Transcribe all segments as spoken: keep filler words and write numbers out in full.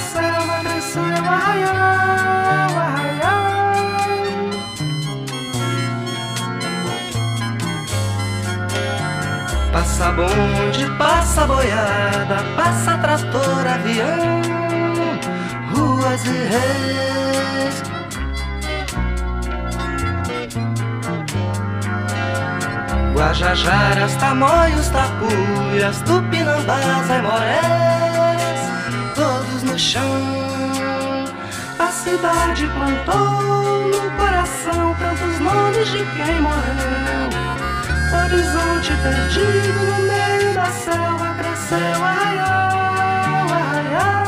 selva cresceu, arraial, arraial. Passa bonde, passa boiada, passa trator, avião, ruas e reis. Guajajaras, tamoios, tapuias, tupinambás, aimorés, todos no chão. A cidade plantou no coração tantos nomes de quem morreu. Horizonte perdido no meio da selva cresceu, arraial, arraial.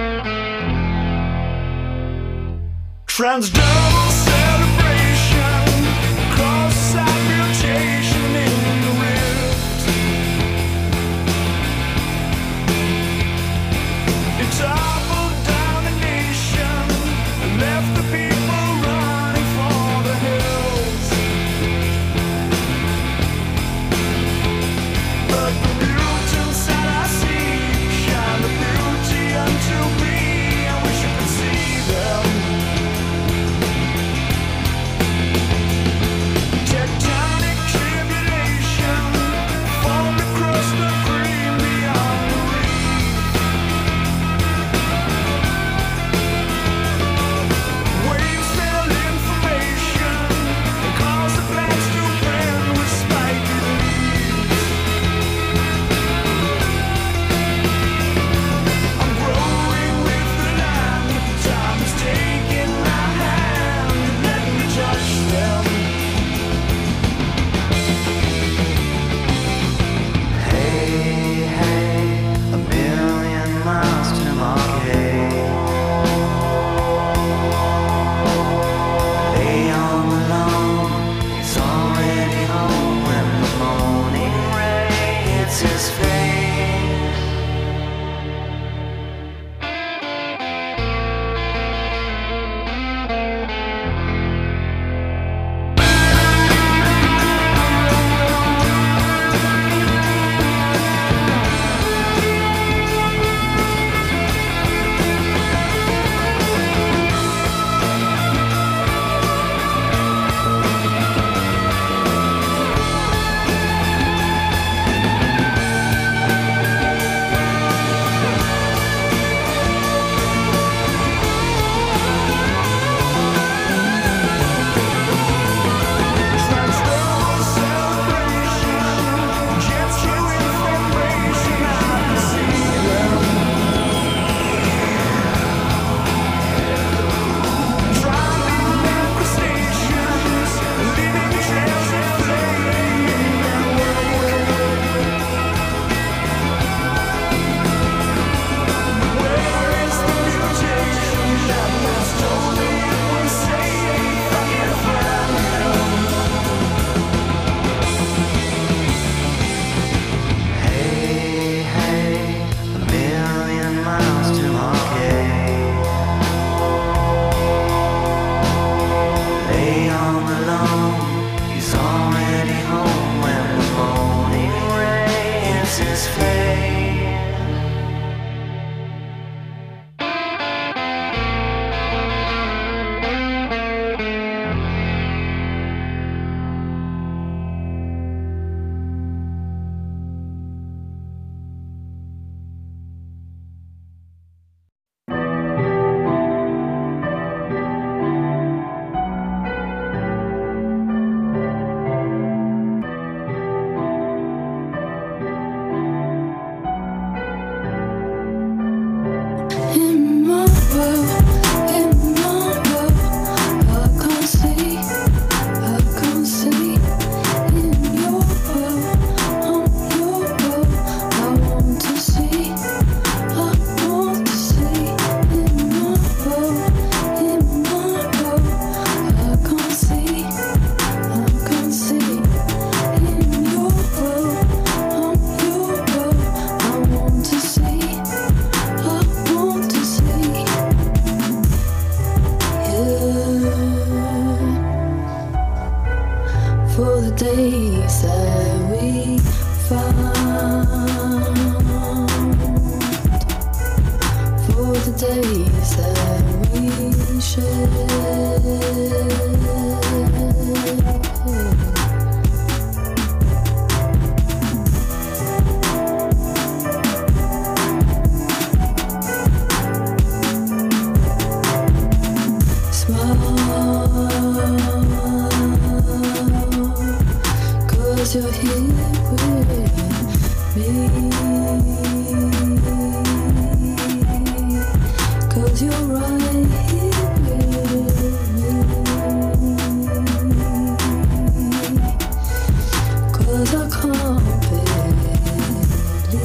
Transdermal celebration. days that we found, for the days that we shared. You're here with me, 'cause you're right here with me, 'cause I can't believe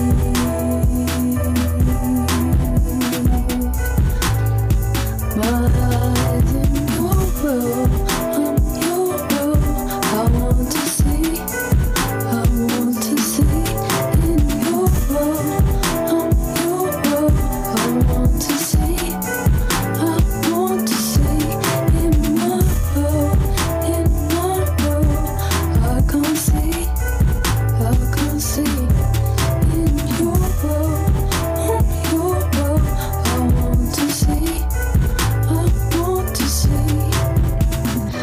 my eyes in your world, I'm your world, I want to see. I want to see in your world, I'm your world. I want to see, I want to see in my world, in my world. I can't see, I can't see in your world, I'm your world. I want to see, I want to see.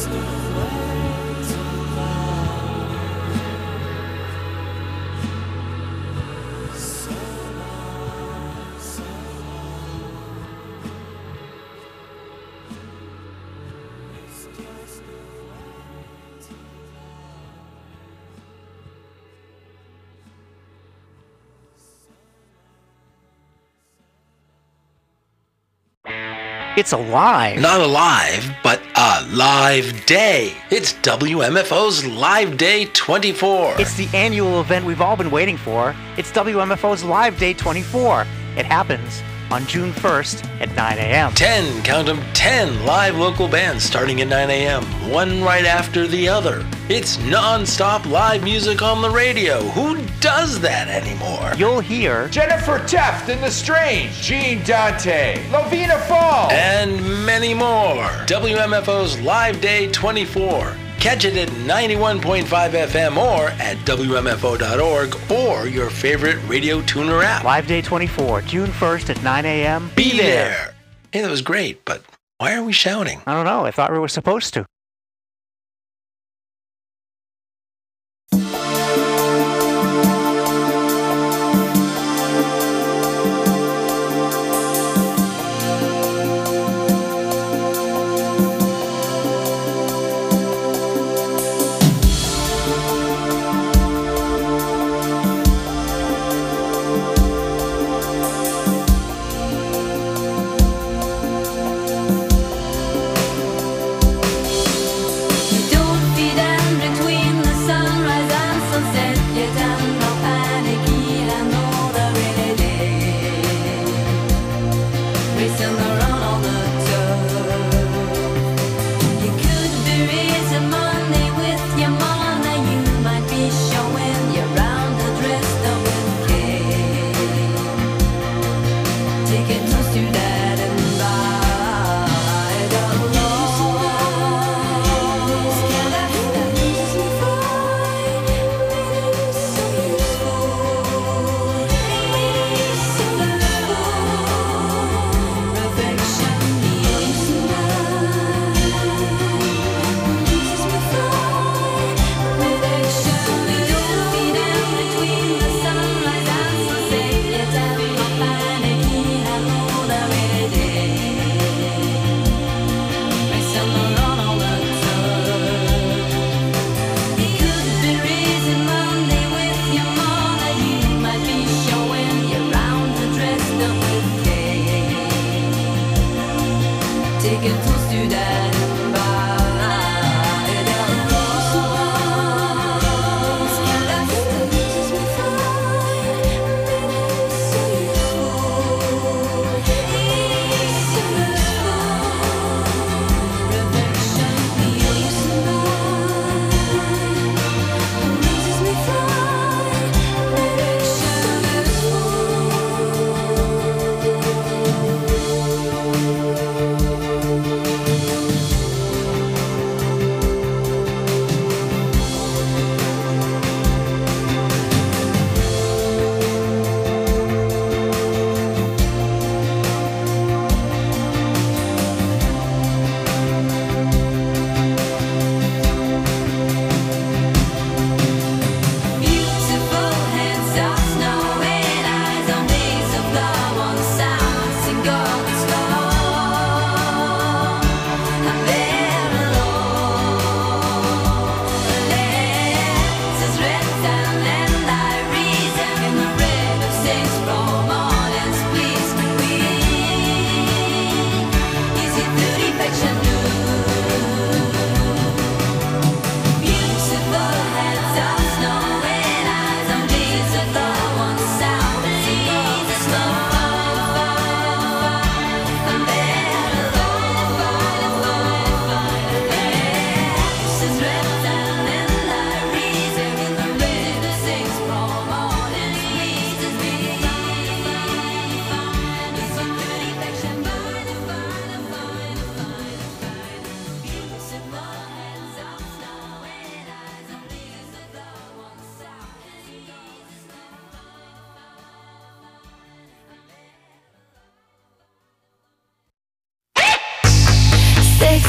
It's alive. Not alive, but a live day. It's W M F O's Live Day twenty-four. It's the annual event we've all been waiting for. It's W M F O's Live Day twenty-four. It happens on June first at nine a.m. ten, count them, ten live local bands starting at nine a.m., one right after the other. It's non-stop live music on the radio. Who does that anymore? You'll hear Jennifer Teft and The Strange, Gene Dante, Lovina Fall, and many more. W M F O's Live Day twenty-four. Catch it at ninety-one point five F M or at W M F O dot org or your favorite radio tuner app. Live Day twenty-four, June first at nine a.m. Be, Be there. there. Hey, that was great, but why are we shouting? I don't know. I thought we were supposed to.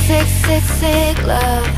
sick, sick, sick love.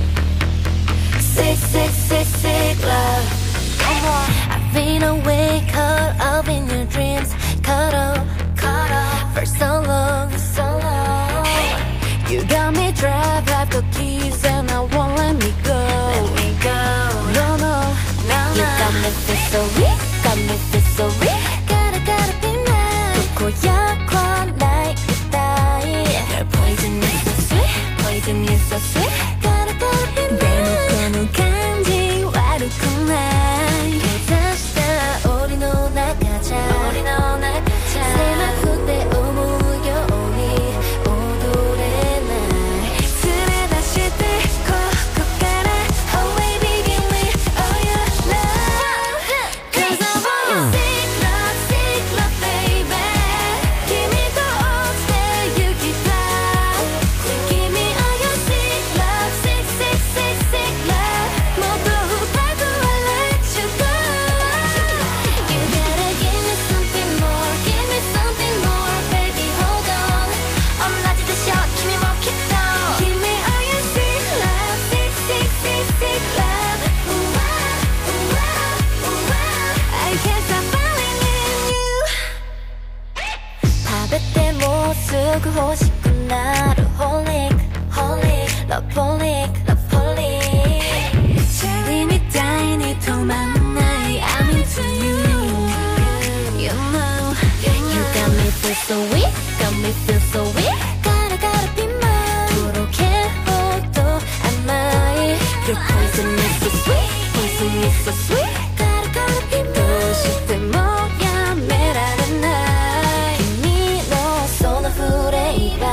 Sick, sick, sick, sick love. Come on. I've been awake, caught up in your dreams. Caught up, caught up for so long, so long. You got me trapped, I've got keys and I won't let me go. Let me go. No, no, no, no. You got me feel so weak, got me feel so weak. Gotta, gotta be mine. 고약한 like the die. Your poison is so sweet, poison is so sweet. Gotta, gotta be mine. 대놓고는 간지와르구나. 다시 다 우리 놀아가자. 우리 놀아가자. 새막 그때 오무려 오니 오도래 날. 술에 다시 들고 걷가라. Oh baby give me all your love. Cause I want your sick love, sick love baby. Give me the old stay you keep down. Give me all your sick love, sick, sick, sick, sick love. 모두 밟고 I let you go. You gotta give me something more, give me something more, baby hold on. 엄라지도 shot, give me more kick down. Give me all your sick love, sick, sick, sick, sick love. Ooh, ah, ooh, ah, ooh, ah. I can't stop falling in you. 밥에 때 모습 호시군 나를 홀릭 홀릭 러폴릭 러폴릭 재림이 따윈이 통만 나의 I'm into you. You know you got me feel so weak, got me feel so weak. Gotta gotta be mine. 부족해 호도 안마이. Your poison is so sweet, poison is so sweet. Gotta gotta be mine. 도시 때 뭐야 매라는 날. 이미 너 손을 후레이바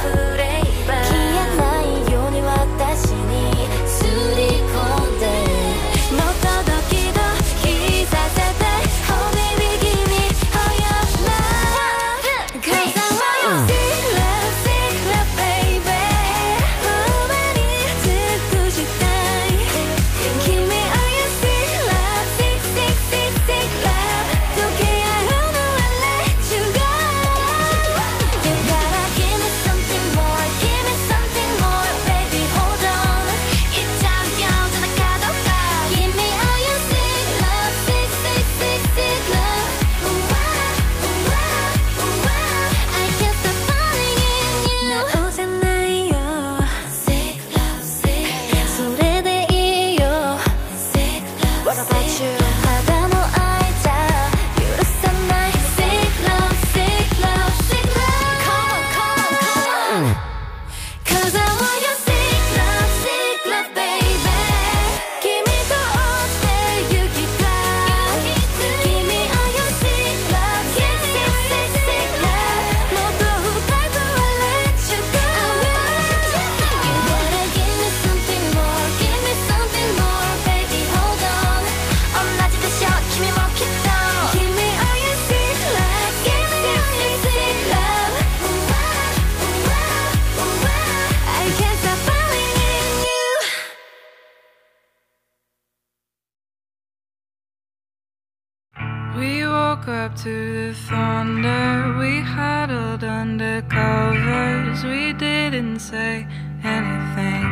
기억 나의 요니 왔다시니 술이 콘데 너도 더 기도 기사세대. Oh baby give me all your love. Cause I want your sick love, sick love baby. 어 많이 듣고 싶다. Give me all your sick love, sick, sick, sick, sick love. Okay I don't know I let you go. You gotta give me something more, give me something more, baby hold on. 입장경 전화 가둬가. Give me all your sick love, sick, sick, sick, sick love. Ooh, ah, ooh, ah, ooh, ah. I can't stop falling in you. 나 오잖아요. Sick love, sick love. 술에 대이요. Sick love, what about you? 하다 너 알자. You're the sunlight. Sick love, sick love, sick love. Come on, come on, come on. Cause I want your sick love, sick love baby. Give me the old stay you keep down. Give me all your sick love, sick, sick, sick, sick love. 모두 밟고 I let you go. You gotta give me something more, give me something more, baby hold on. 엄라지도 shot, give me more kick down. Give me all your sick love, sick, sick, sick, sick love. Ooh, ah, ooh, ah, ooh, ah. I can't stop falling in you. We woke up to the thunder. We huddled under covers. We didn't say anything.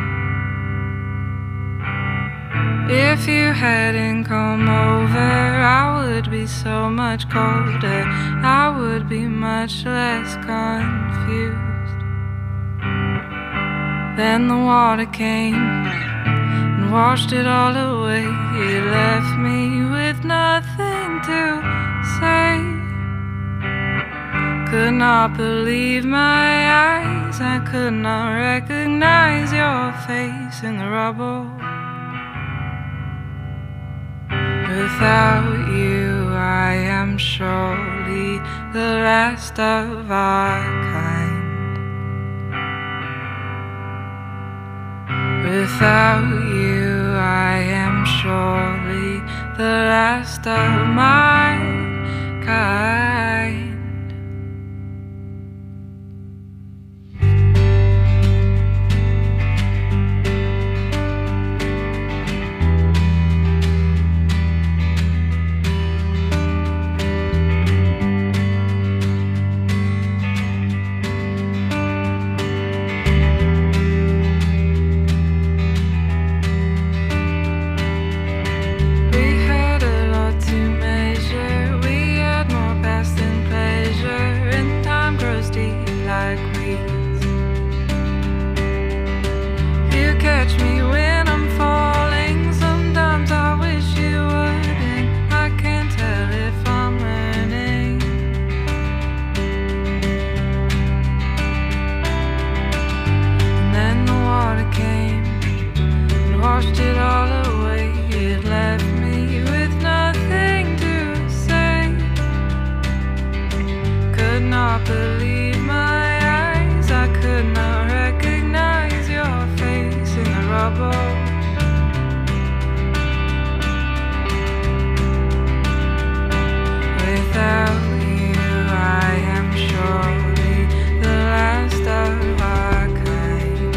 If you hadn't come over, I would be so much colder. I would be much less confused. Then the water came and washed it all away. It left me with nothing to say. Could not believe my eyes. I could not recognize your face in the rubble. Without you, I am surely the last of our kind. Without you, I am surely the last of my kind. trouble. Without you, I am surely the last of our kind.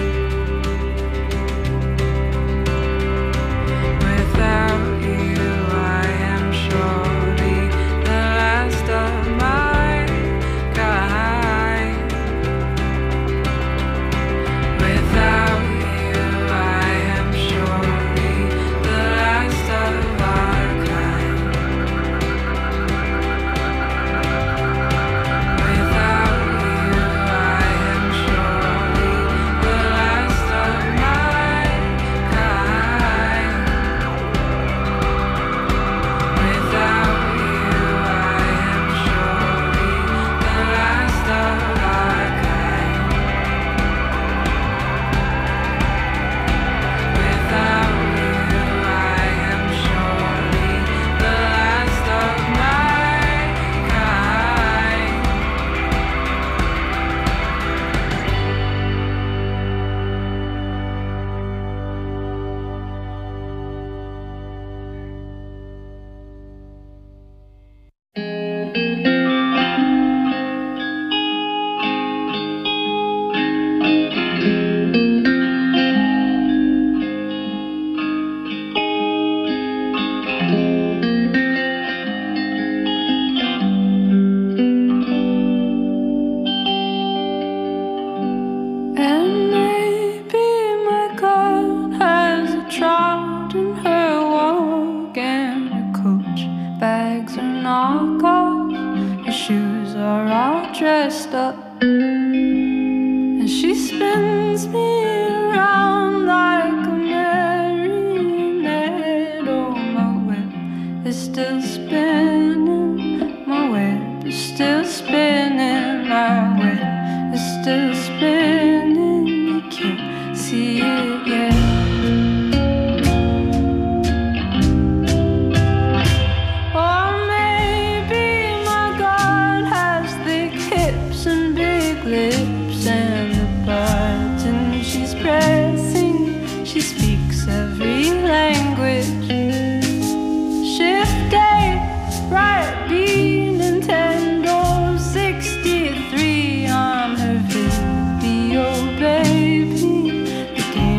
Without you, I am surely the last of my kind. Without you, I am surely the last of our kind. Without you, I am surely the last of my kind. Without you, I am surely the last of our kind. Without you, I am surely the last of my kind. And maybe my God has a trout in her walk, and her coach bags are knockoff, her shoes are all dressed up, and she spins me around like a marionette. Oh, my web is still spinning, my web is still spinning, my web is still spinning, you can't see it yet. Or maybe my God has thick hips and big lips and the button she's pressing, she speaks every language. Shift A, right B, Nintendo sixty-three, I'm her video baby. The game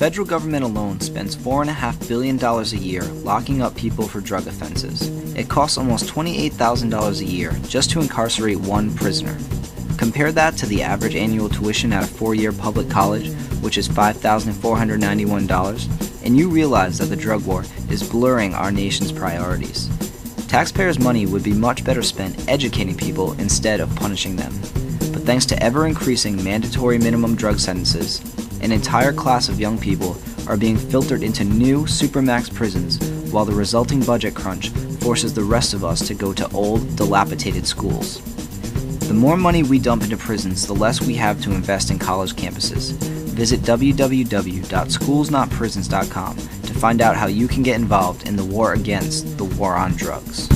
federal government alone spends four point five billion dollars a year locking up people for drug offenses. It costs almost twenty-eight thousand dollars a year just to incarcerate one prisoner. Compare that to the average annual tuition at a four-year public college, which is five thousand four hundred ninety-one dollars, and you realize that the drug war is blurring our nation's priorities. Taxpayers' money would be much better spent educating people instead of punishing them. But thanks to ever-increasing mandatory minimum drug sentences, an entire class of young people are being filtered into new supermax prisons, while the resulting budget crunch forces the rest of us to go to old, dilapidated schools. The more money we dump into prisons, the less we have to invest in college campuses. Visit w w w dot schools not prisons dot com to find out how you can get involved in the war against the war on drugs.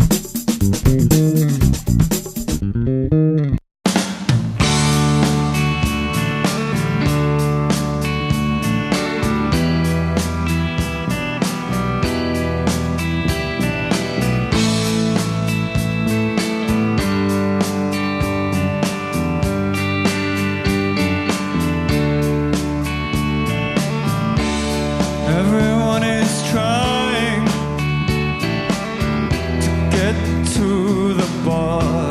Everyone is trying to get to the bar.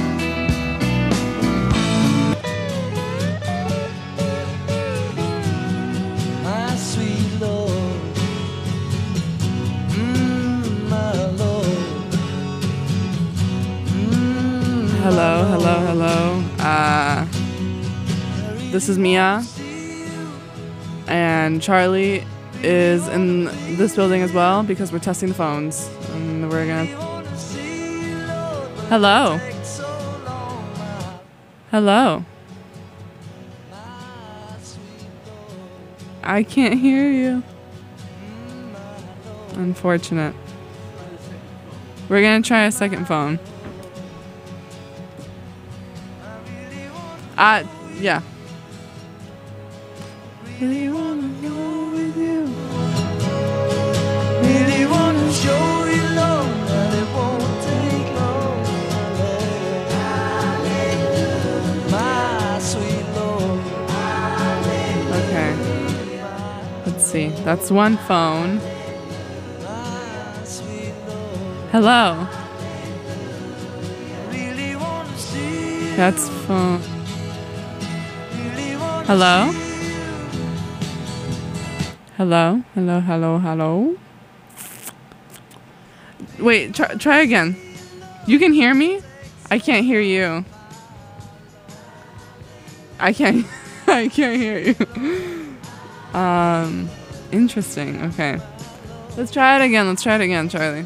My sweet Lord, mm, my Lord. Mm, Hello, hello, hello. Uh, this is Mia, and Charlie is in this building as well because we're testing the phones, and we're gonna. Hello. Hello. I can't hear you. Unfortunate. We're gonna try a second phone. Uh, yeah. Really wanna go with you. really wanna show you love, and it won't take long. My sweet Lord. Okay. Let's see. That's one phone. Hello. That's phone. Hello? Hello? Hello, hello, hello? Wait, try, try again. You can hear me? I can't hear you. I can't I can't hear you. Um interesting. Okay. Let's try it again. Let's try it again, Charlie.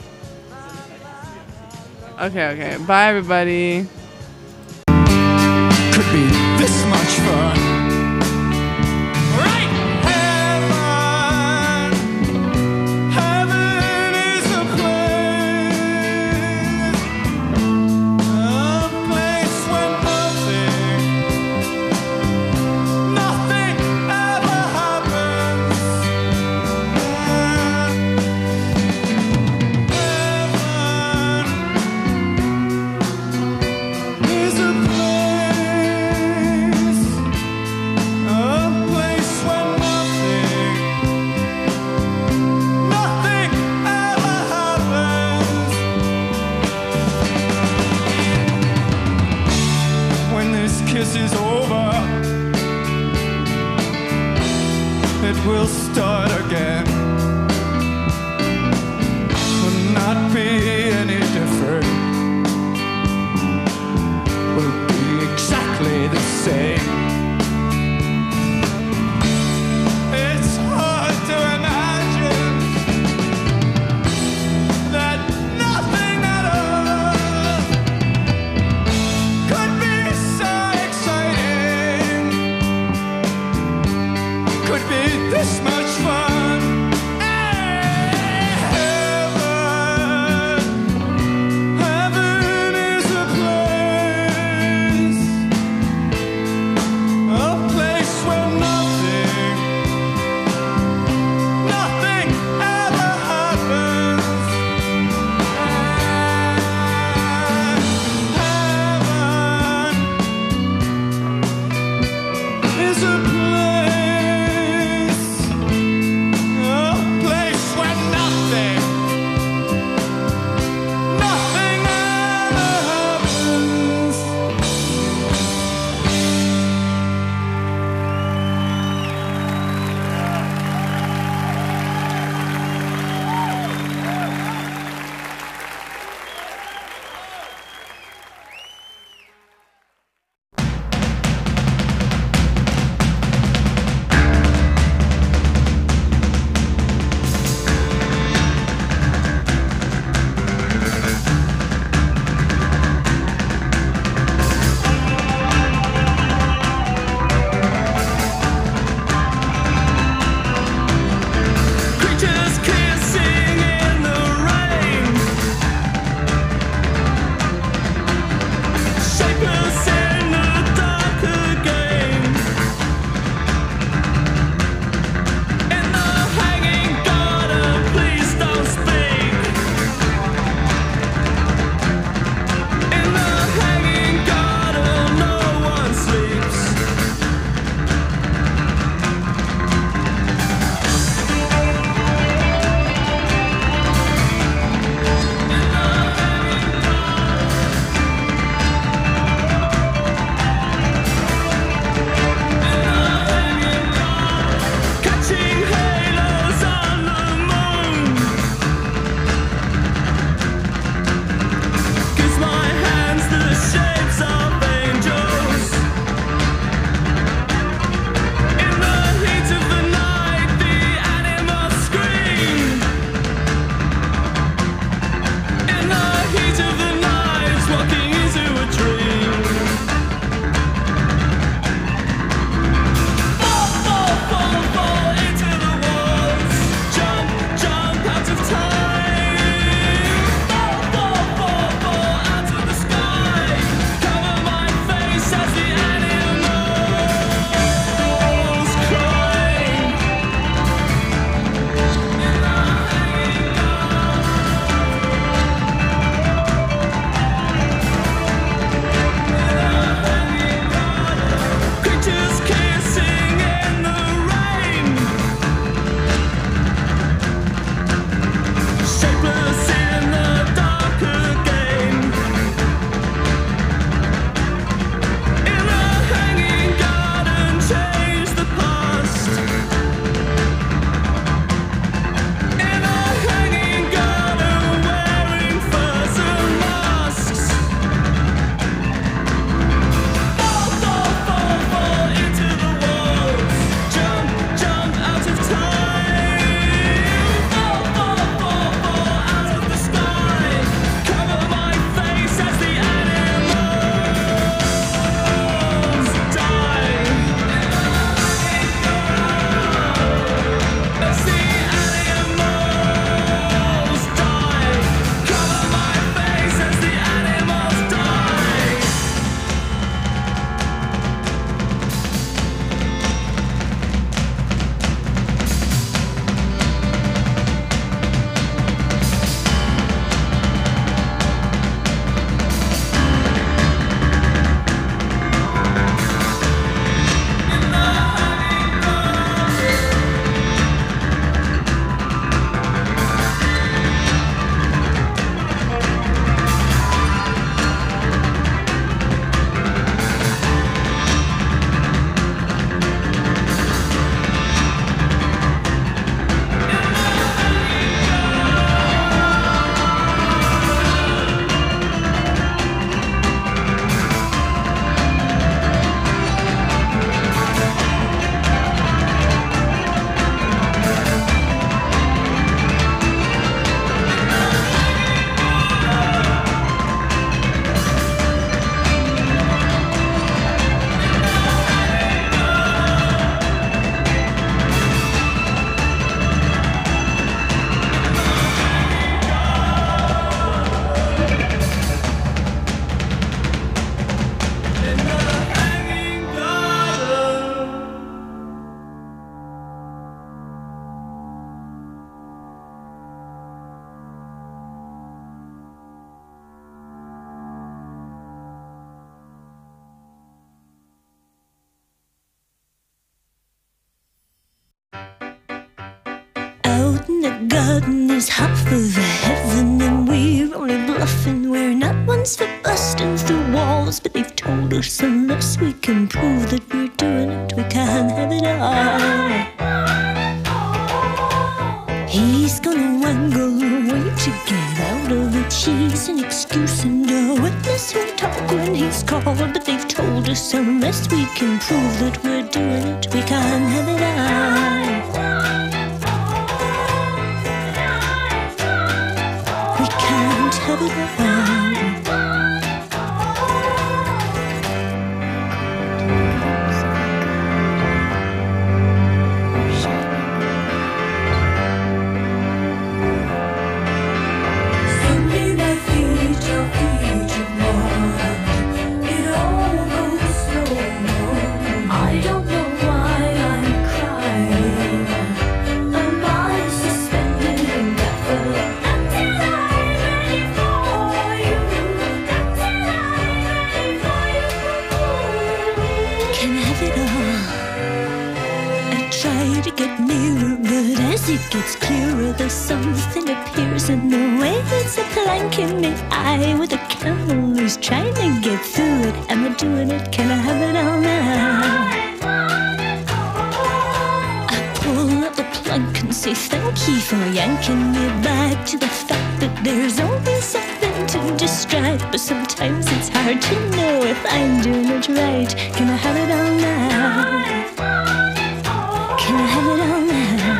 Okay, okay. Bye everybody. Could be this much fun. Right? Heaven. Heaven is a place. A place where nothing, nothing ever happens. Heaven is a is over, it will start again. Will not be any different. Will be exactly the same. It's hard to imagine that nothing at all could be so exciting, could be this much the garden is half of heaven, and we're only bluffing. We're not ones for busting through walls, but they've told us unless we can prove that we're doing it, we can't have it all. He's gonna wangle away to get out of the cheese, an excuse and a witness who'll talk when he's called, but they've told us unless we can prove that we're doing it, we can't have it all. We can't have it all. It gets clearer, the something appears in the way. It's a plank in the eye with a camel who's trying to get through it. Am I doing it? Can I have it all now? I pull up the plank and say thank you for yanking me back to the fact that there's always something to distract. But sometimes it's hard to know if I'm doing it right. Can I have it all now? Can I have it all now?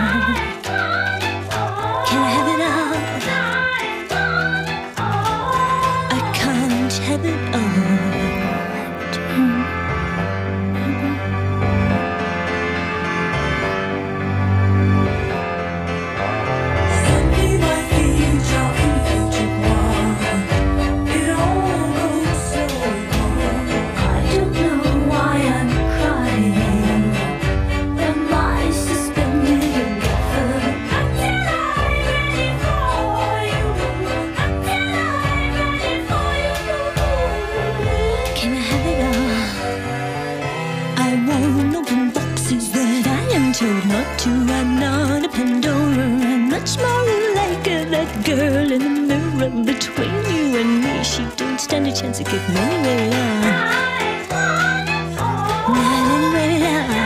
I'm not a Pandora. I'm much more like a, that girl in the mirror between you and me. She don't stand a chance of getting anywhere love. Not anywhere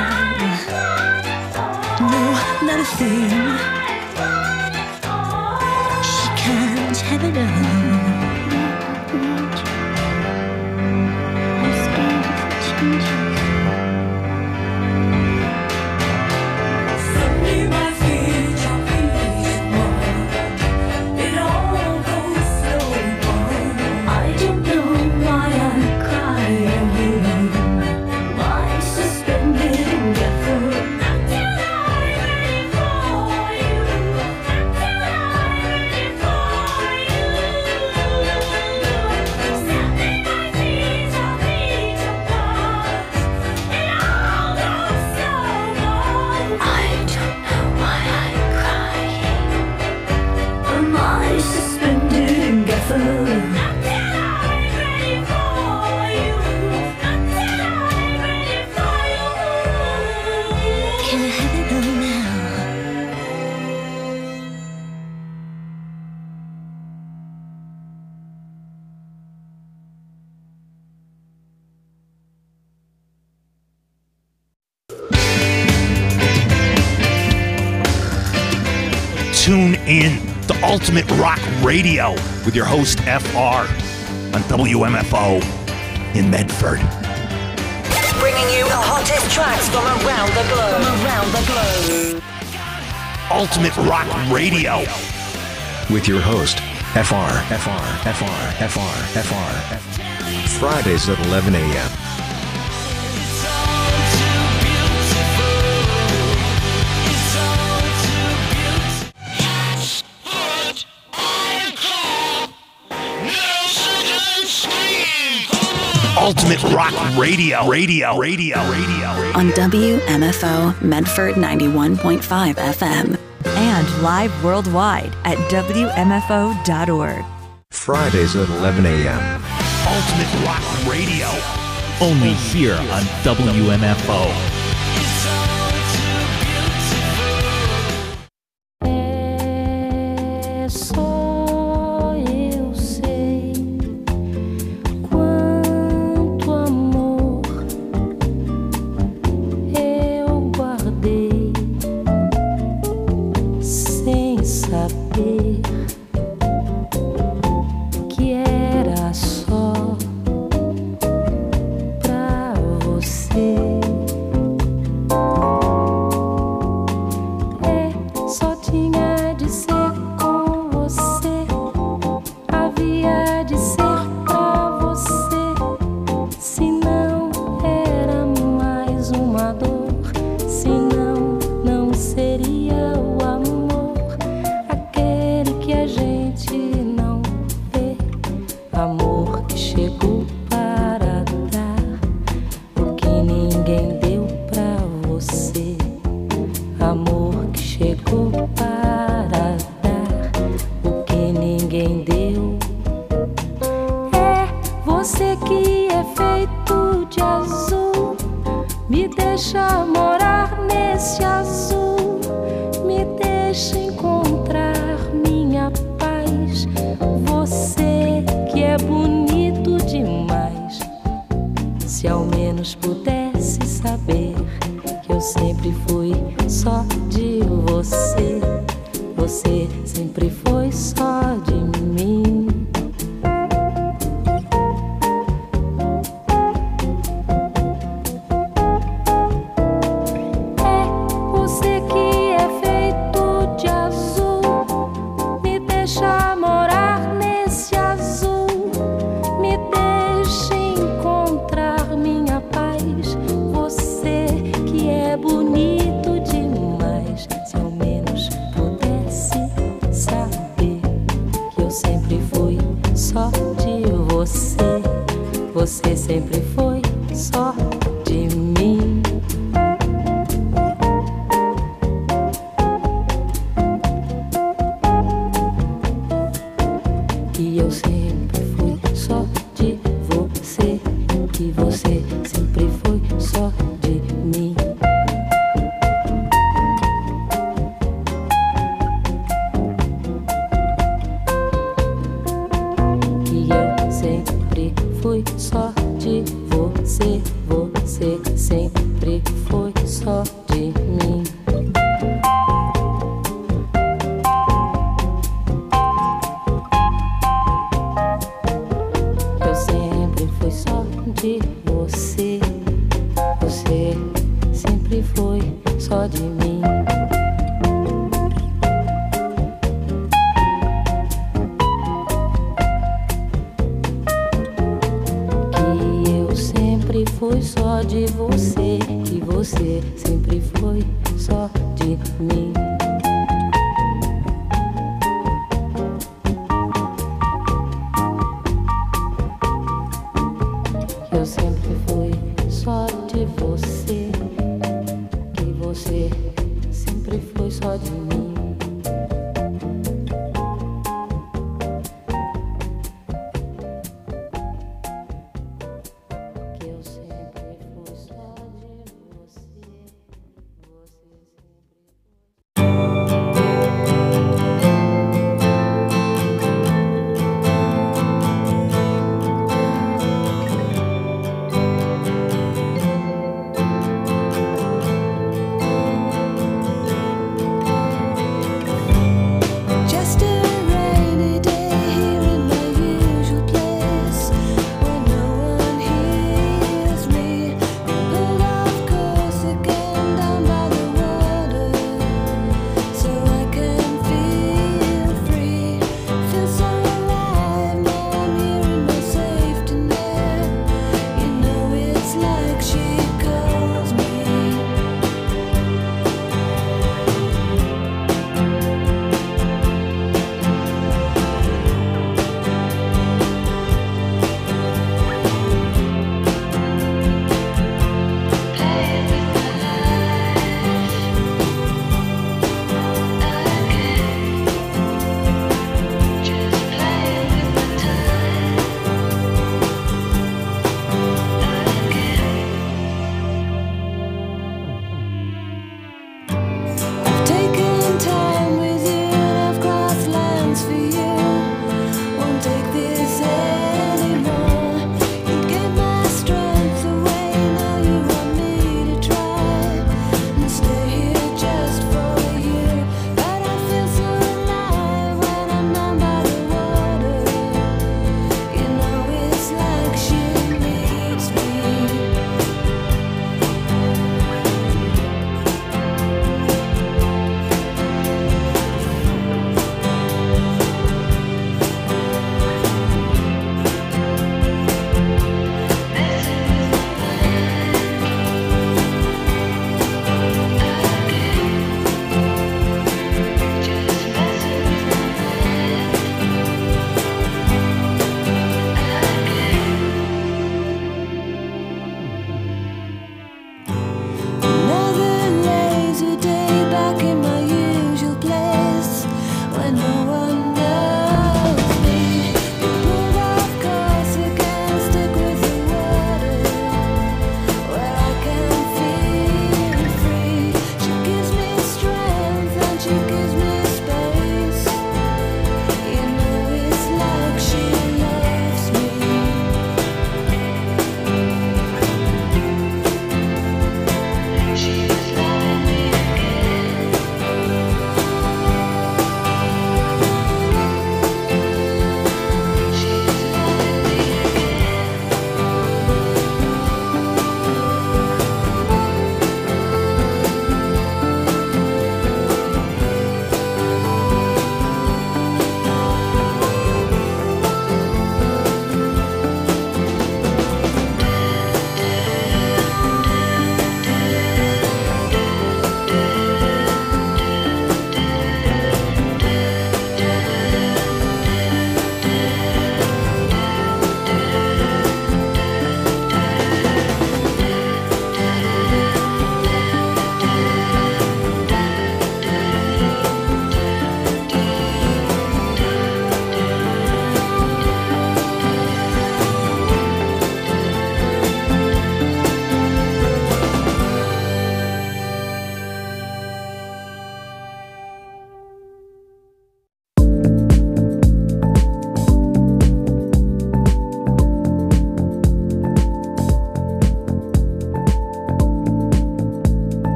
love. No, not a thing. She can't have it all. Tune in to Ultimate Rock Radio with your host F R on W M F O in Medford. Bringing you the hottest tracks from around the globe. From around the globe. Ultimate Rock Radio with your host F R, F R, F R, F R, F R, F R. Fridays at eleven a.m. Ultimate Rock Radio, Radio, Radio, Radio, Radio. On W M F O Medford ninety-one point five F M. And live worldwide at W M F O dot org. Fridays at eleven a.m. Ultimate Rock Radio. Only here on W M F O. deixa morar nesse azul, me deixa encontrar minha paz. Você que é bonito demais. Se ao menos pudesse saber que eu sempre fui só de você, você sempre foi só de mim. Você sempre foi só de mim. E eu sempre fui só de você. E você sempre foi só de mim. E eu sempre fui só de você, você sempre foi só de mim. Eu sempre fui só de você, você sempre foi só de mim. Foi só de você, e você sempre foi só de mim. Eu sempre fui só de você, que você sempre foi só de mim.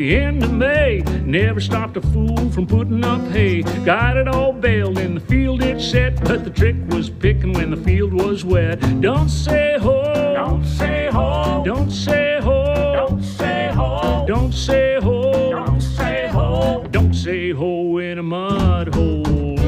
the end of May. Never stopped a fool from putting up hay. Got it all baled in the field it set, but the trick was picking when the field was wet. Don't say ho, don't say ho, don't say ho, don't say ho, don't say ho, don't say ho, don't say ho in a mud hole.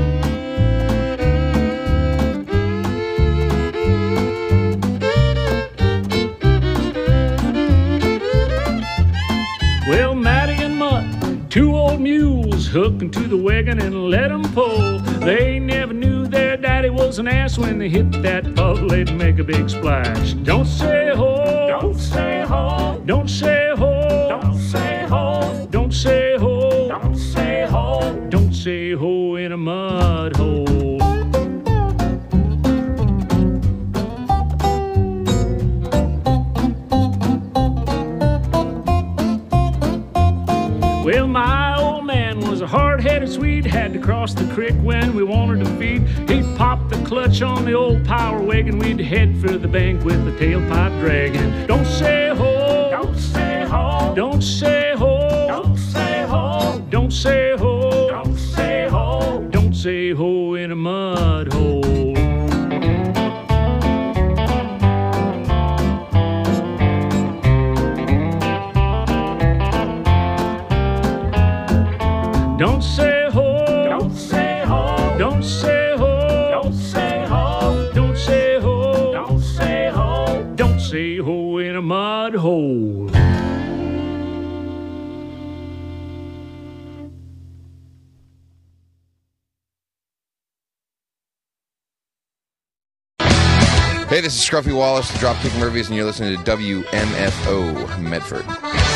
Well, Matty and Mutt, two old mules, hooking to the wagon and let them pull. They never knew their daddy was an ass. When they hit that puddle, they'd make a big splash. Don't say ho, don't say ho, don't say ho, don't say ho, don't say ho, don't say ho, don't say ho in a mud hole. Well, my old man was a hard-headed Swede, had to cross the creek when we wanted to feed. He'd pop the clutch on the old power wagon, we'd head for the bank with the tailpipe dragging. Don't say ho, don't say ho, don't say ho, don't say ho, don't say ho, don't say ho, don't say ho in a mud hole. Don't say ho, don't say ho, don't say ho, don't say ho, don't say ho, don't say ho, don't say ho in a mud hole. Hey, this is Scruffy Wallace, the Dropkick Murphys, and you're listening to W M F O Medford.